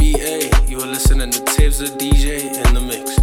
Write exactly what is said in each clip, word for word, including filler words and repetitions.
B A. You are listening to Tibbs the D J in the mix.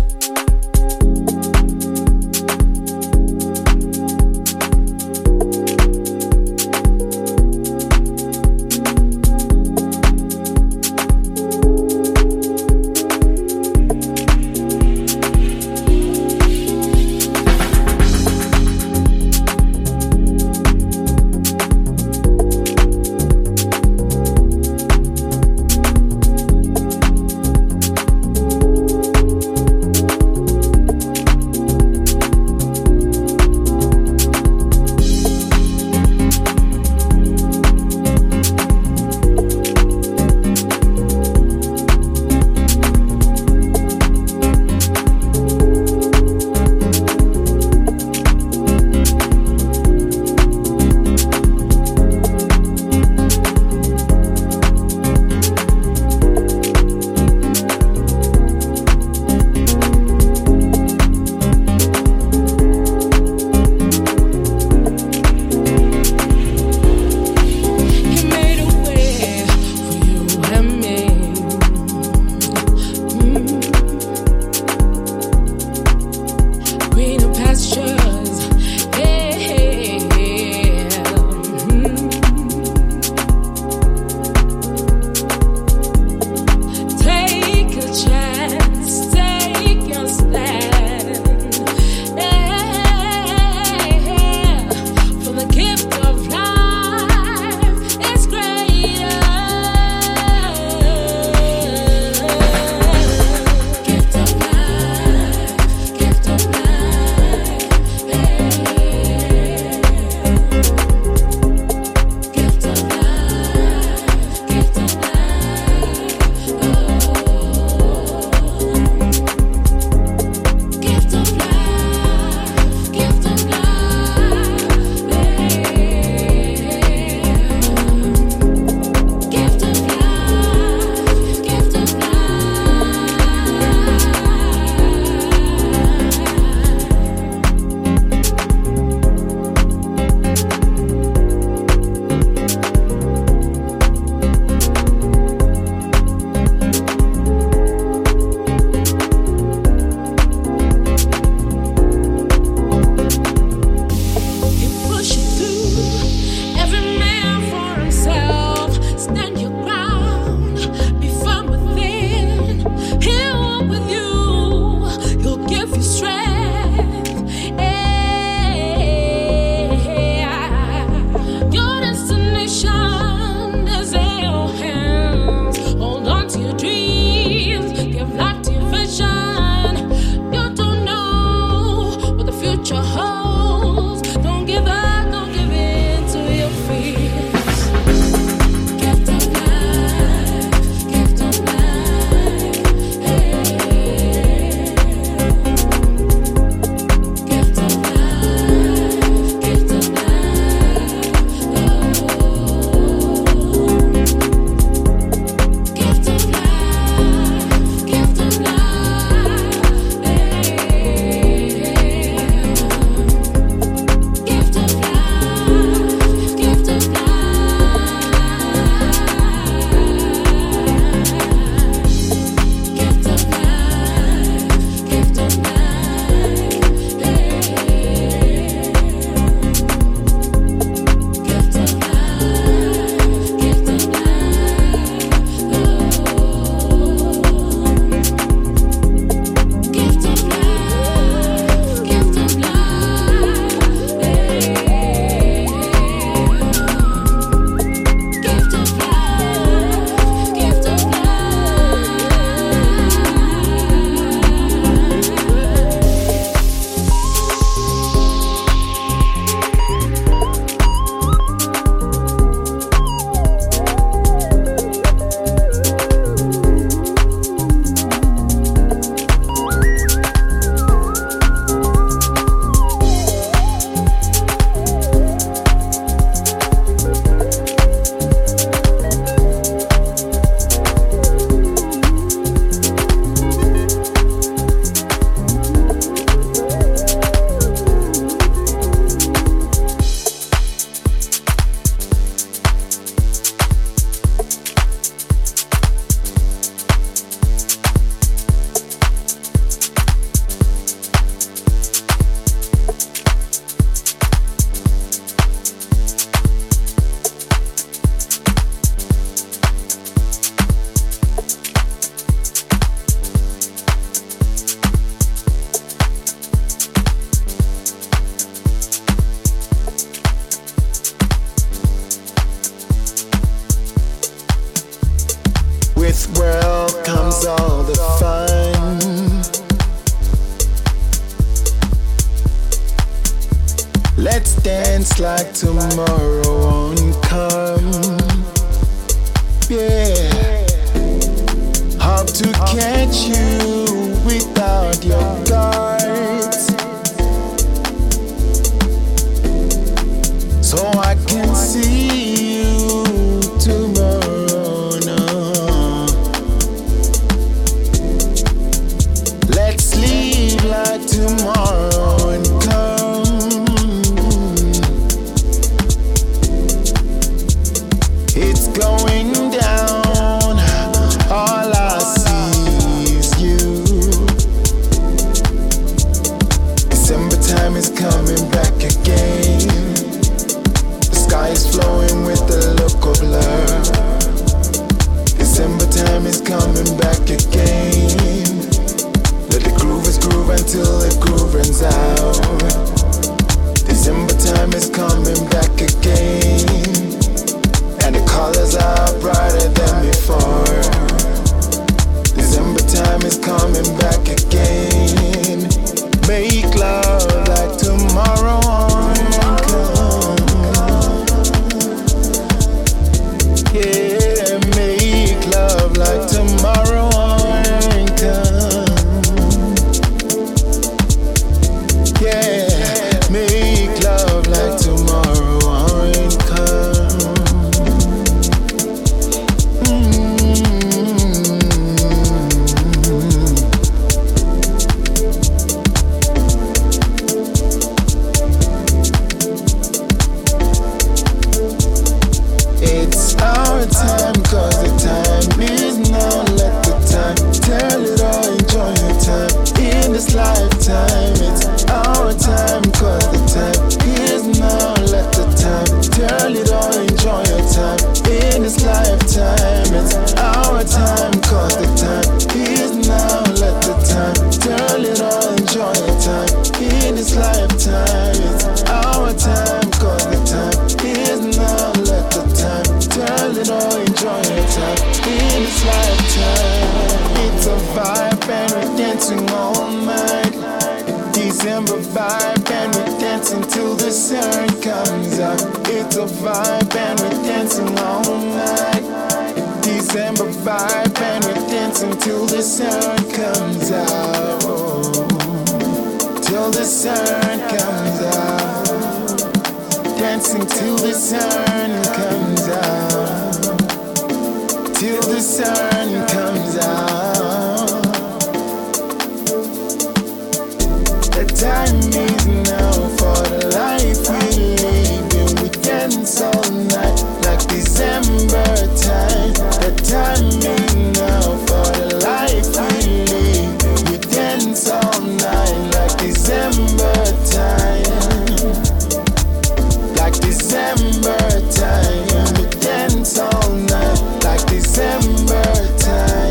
is all the fun. Let's dance like tomorrow won't come. Yeah, hope to catch you without your guards, so I can see you tomorrow. No. Let's leave like tomorrow and come. It's going down, all I see is you. December time is coming back again. The sky is flowing with the look of love. December time is coming back again. Let the groovers groove until the groove runs out. December time is coming back again, and the colors are brighter than before. December time is coming back again. Make love like tomorrow won't come. Yeah, make love like tomorrow won't come. Yeah, make love like tomorrow won't come. It's our time, cause the time is now. Let the time tell it all, enjoy your time in this lifetime. It's our time, cause the time is now. Let the time tell it all, enjoy your time in this lifetime. It's our time, cause the time is now. Let the time tell it all, enjoy your time in this lifetime. It's our time, cause the time is now. Let the time tell it all, enjoy your time in this lifetime. It's a vibe and we're dancing all night. December vibe and we're dancing till the sun comes out. It's a vibe and we're dancing all night. December vibe and we're dancing till the sun comes out. Till the sun comes out. Dancing till the sun comes out. Till the sun comes out. The time is now for the life we live in. We dance all night like December time. The time is now for the life we live. We dance all night like December time. Like December time. We dance all night like December time.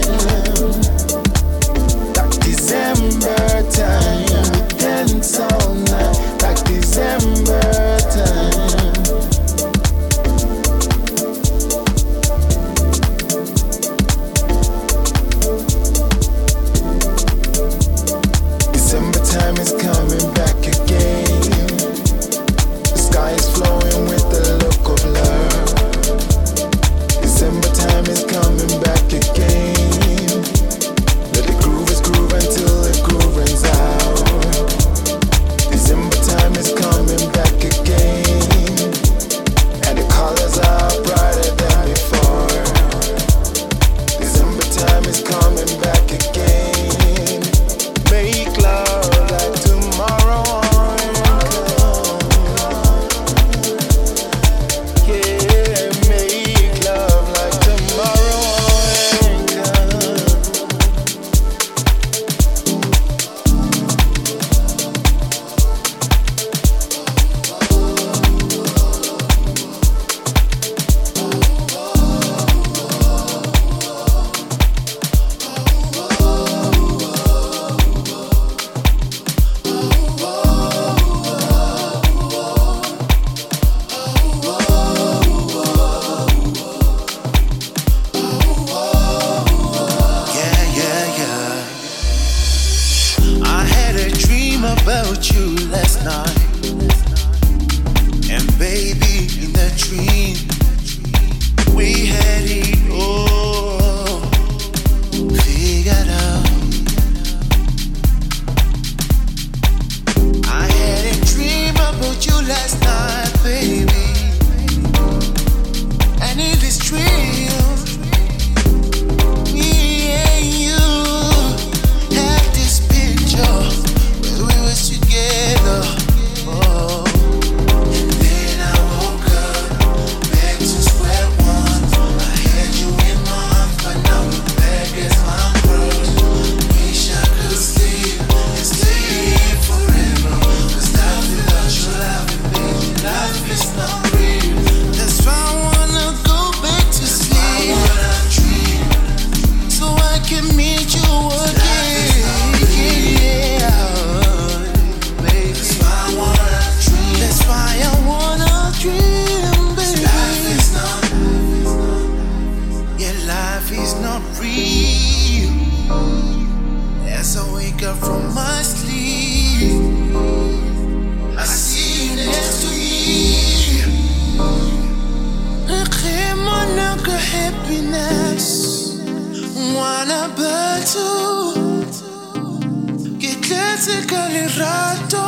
Mana batho Ke tletse ka lerato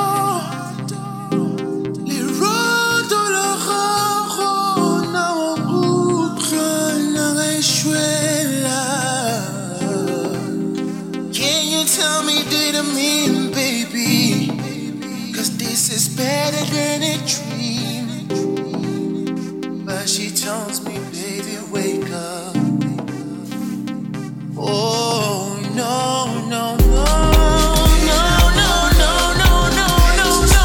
Lerato la gago Na o utlwa na gaishwela Can you tell me did I mean baby Cause this is better than a dream But she tells me baby wake up Oh no, no, no, no, no, no, no, no, no, no.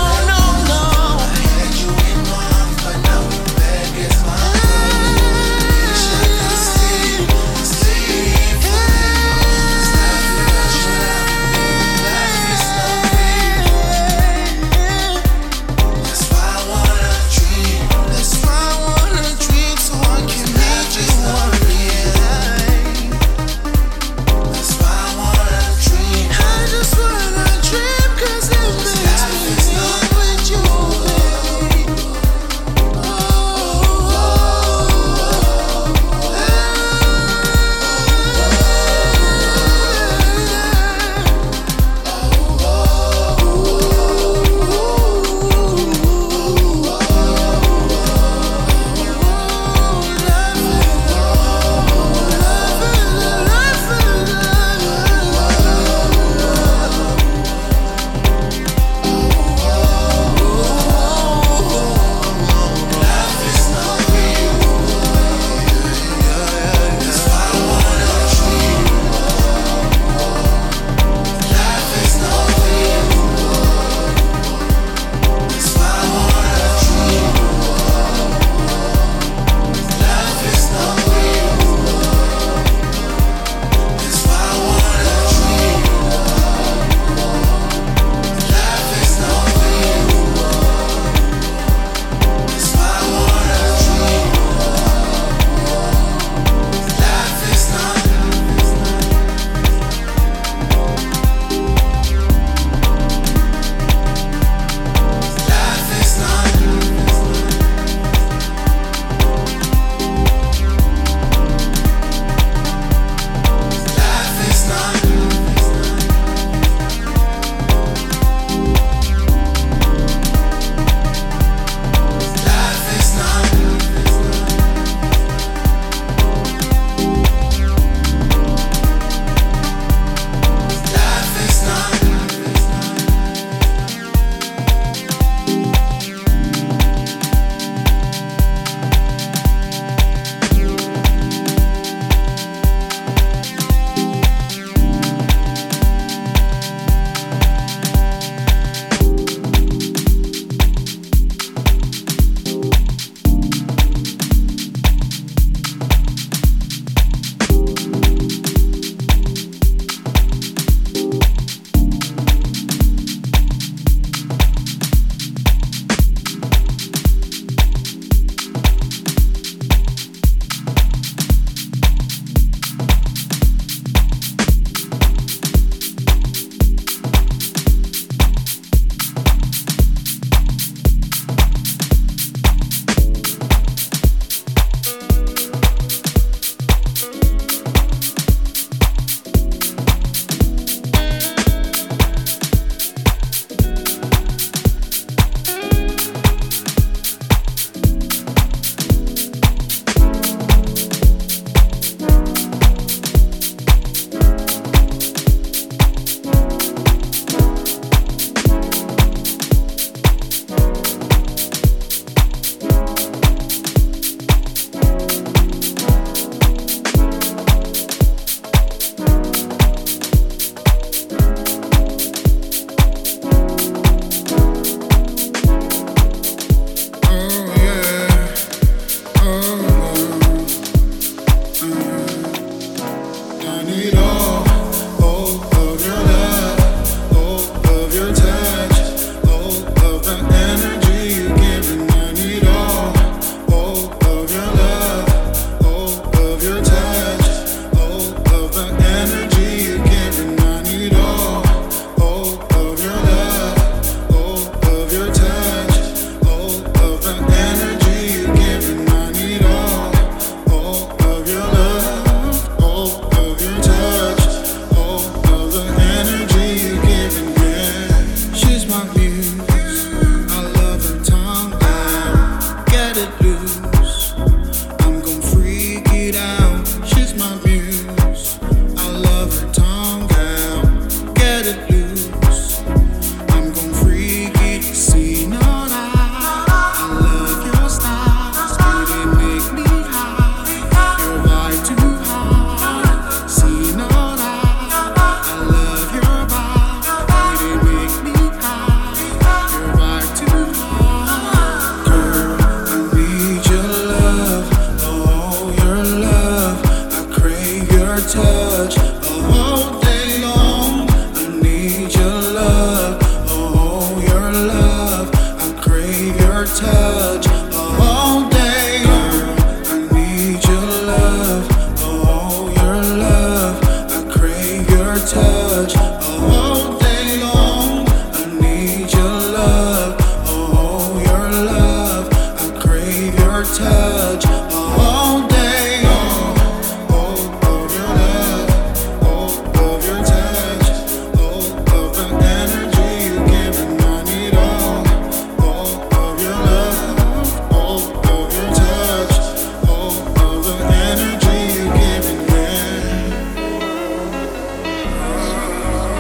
touch all day long. I need your love, oh your love. I crave your touch all day long. I need your love, oh your love. I crave your touch all day long. I need your love, oh your love. I crave your touch all day long. Oh, of your love, oh, of your touch, oh, of the energy you give me, I need all. Oh, of your love, oh, of your touch, oh, of the energy you give me.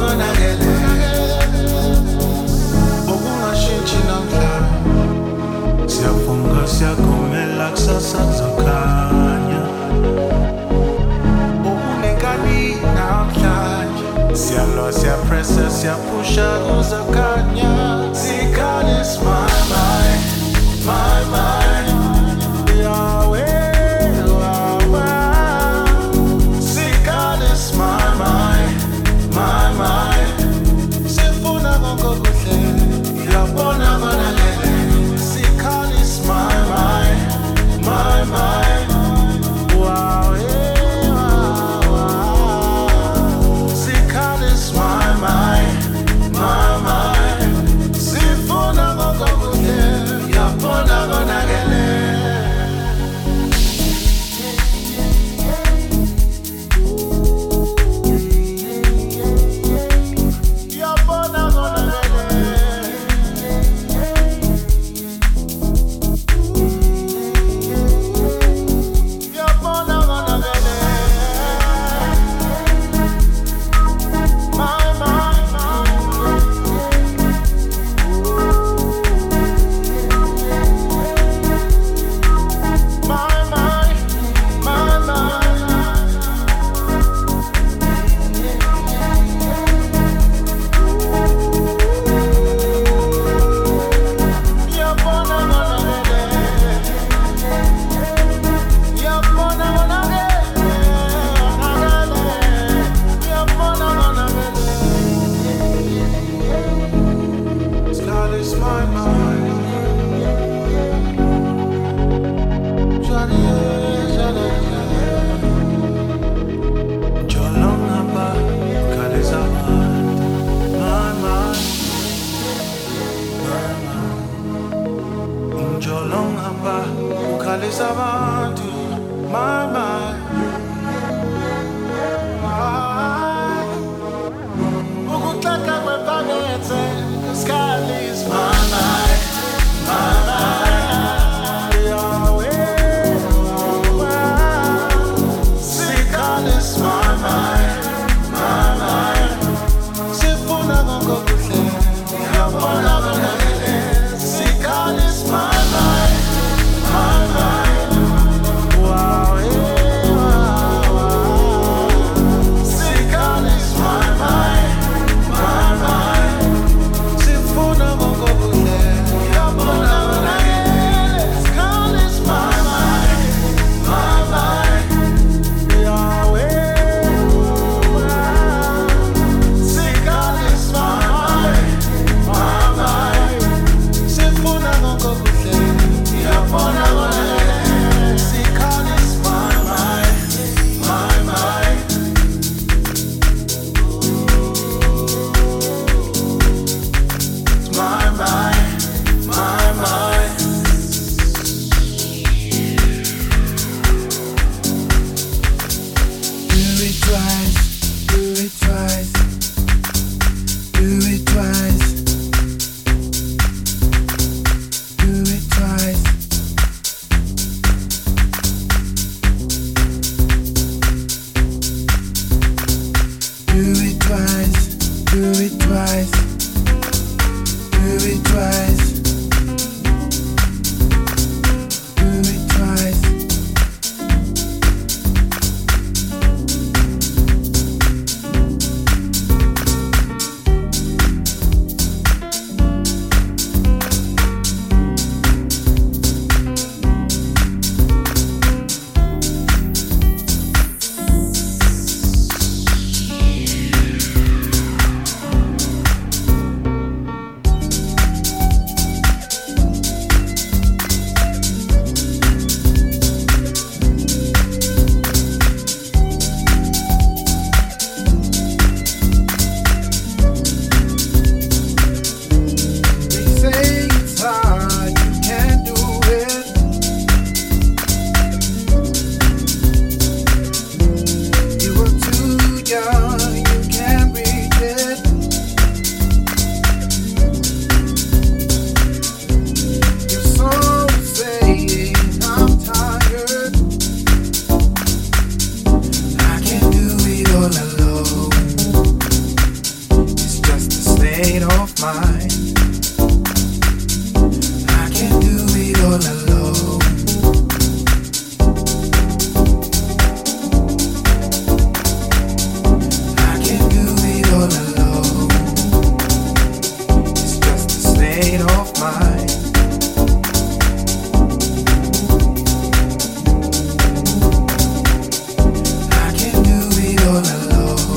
konakele okungashintshi namhlanje siyafunga siyakhomela kusasa kuzokhanya okunenkani namhlanje siyalwa siyapressa siyaphusha kuzokhanya sikhali my mind my mind Yahweh my mind sifuna konke kuhle yabona konakele sikhalis my mind my mind wow yeah wow sikhalis my mind my mind sifuna konke kuhle yabona konakele state of mind. I can do it all alone. I can do it all alone. It's just a state of mind. I can do it all alone.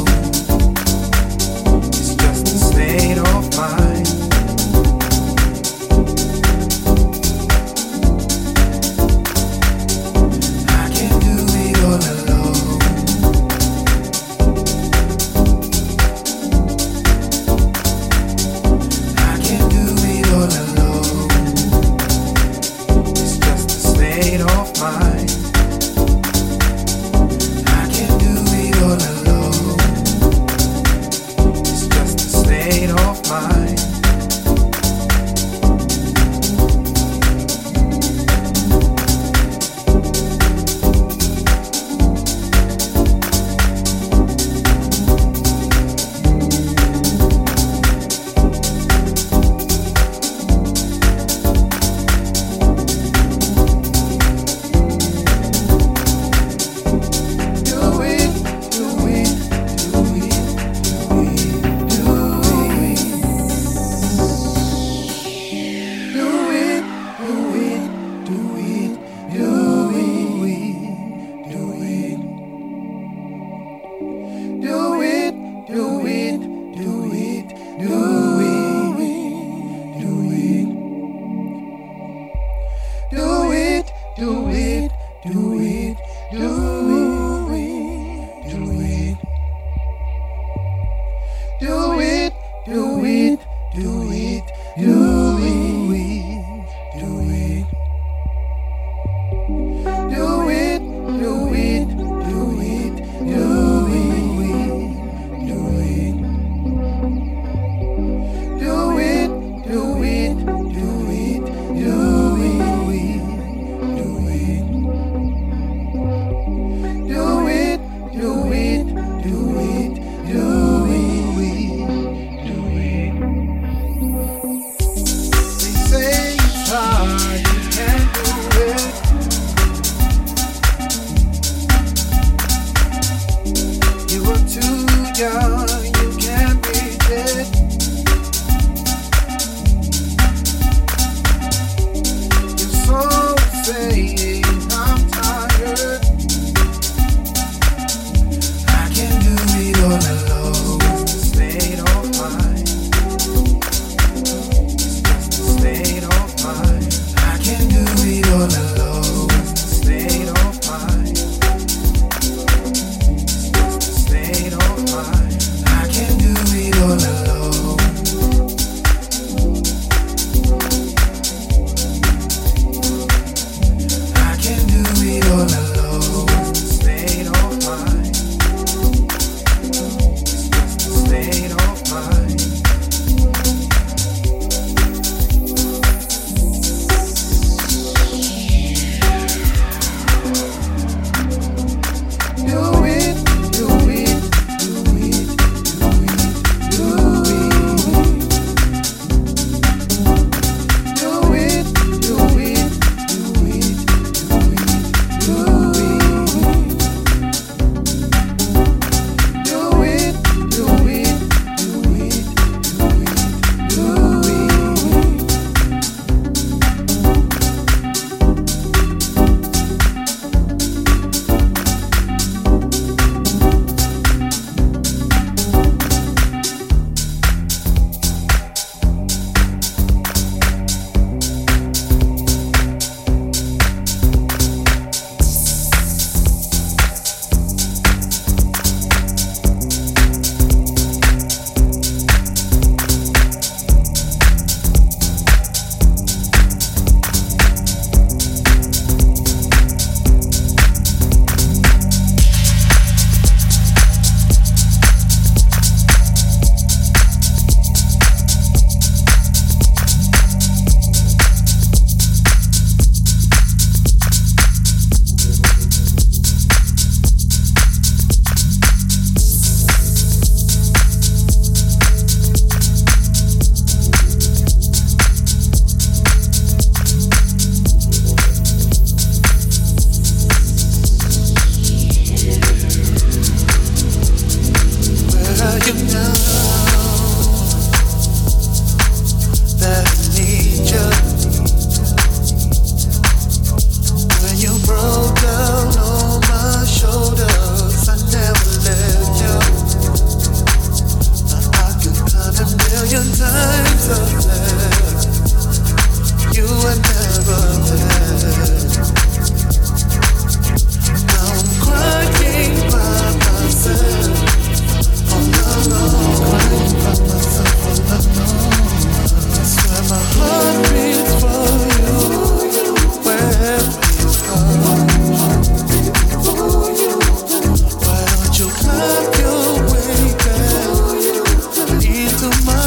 It's just a state of mind. I can do it all alone. I can do it all alone. It's just a state of mind. I can do it all alone. It's just a state of mind. Do it, do it, do it, do it, do it. Do it, do it, do it, do it, do it. Do it, do it, do it, do it, do it. Do it, do it, do it, do it, do it. Do it, do it, do it, do it, do it. Do it, do it, do it, do it, do it. Do it, do it, do it, do it, do it. Do it, do it, do it, do it, do it. They say it's hard, you can't do it. You are too young, you can't reach it. Your soul saying I'm tired. I can do it all alone. It's a state of mind. It's just a state of mind. I can do it all alone. It's a state of mind. It's just a state of mind. I can do it all alone. I can do it all alone. It's a state of mind. It's just a state of mind.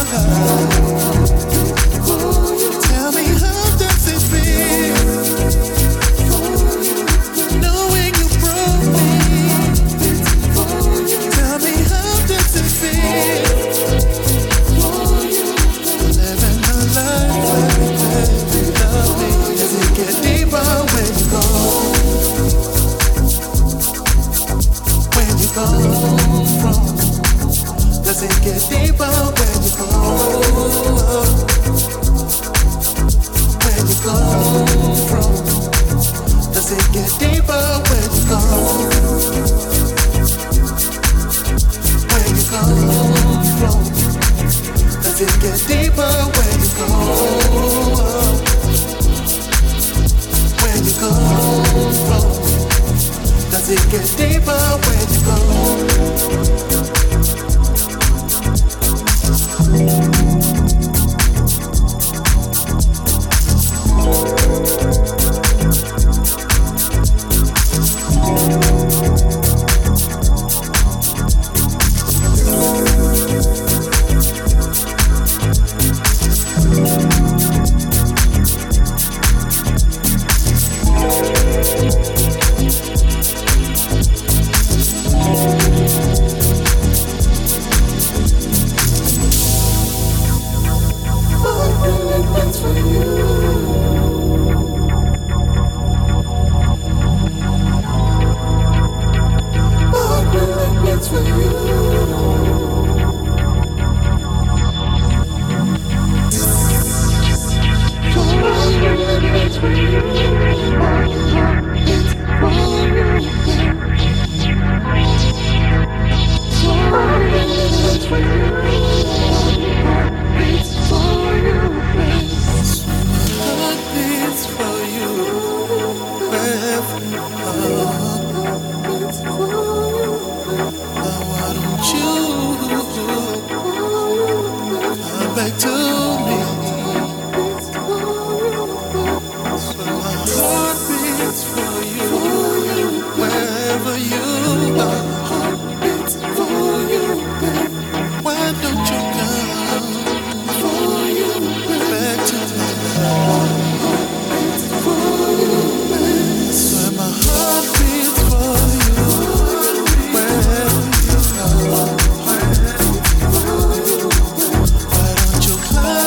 Why don't you climb?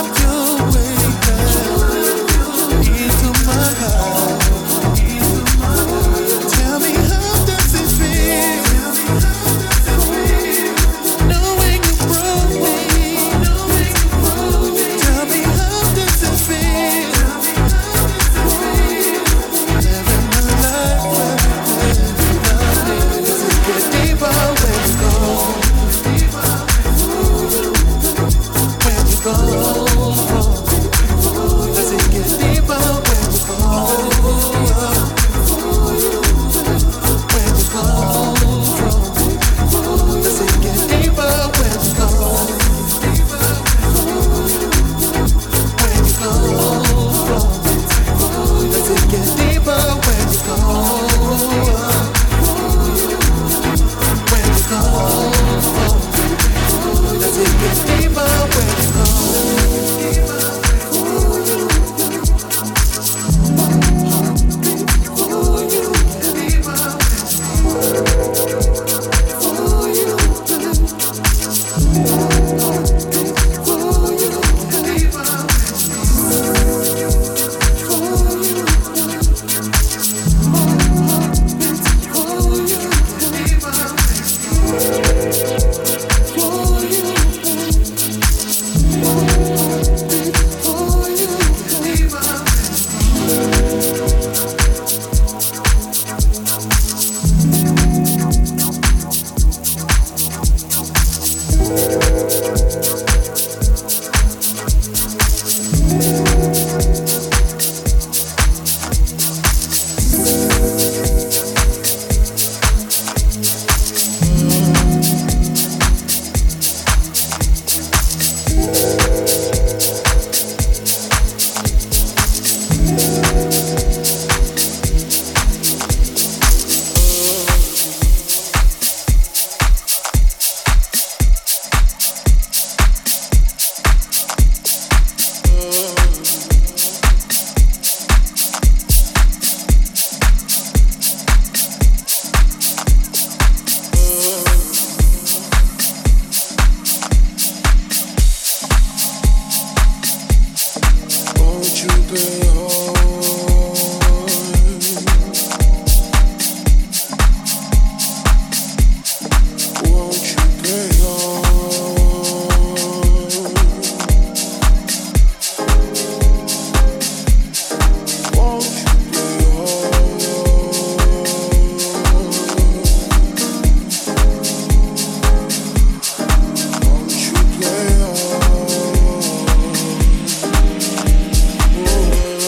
Whoa.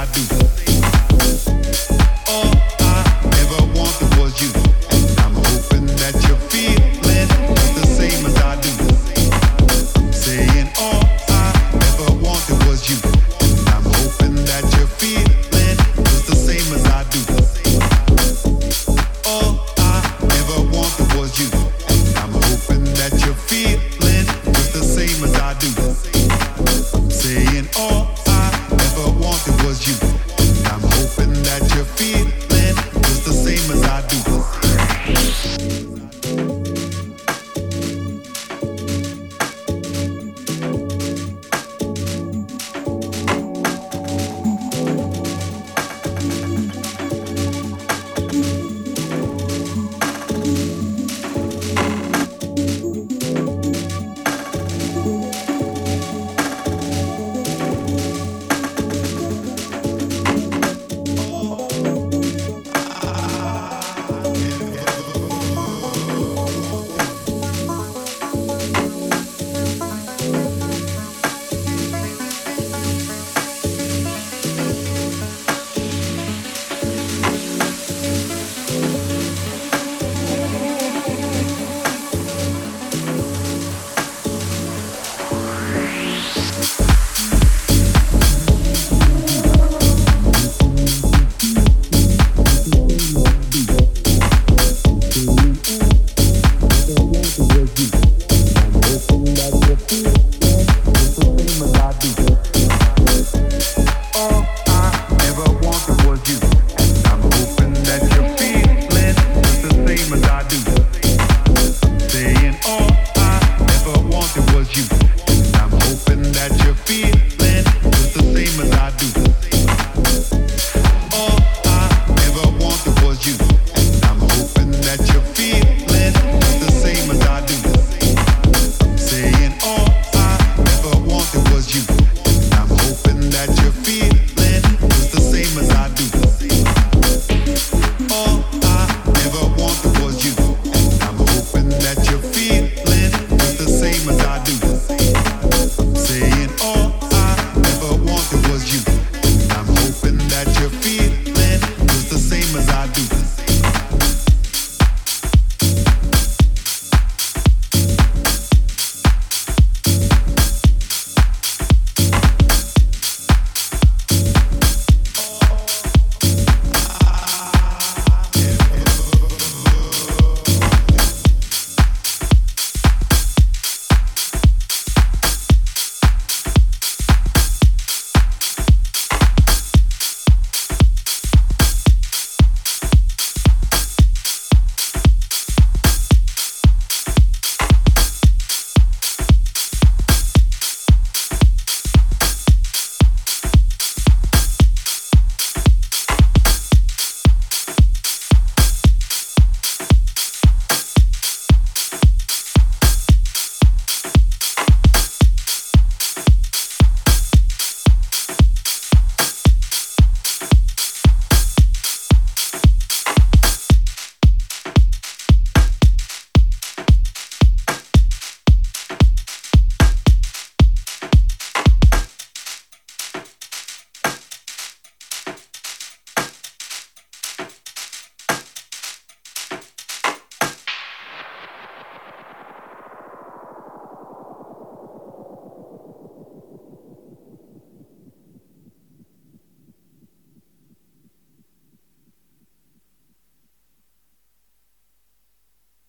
feet.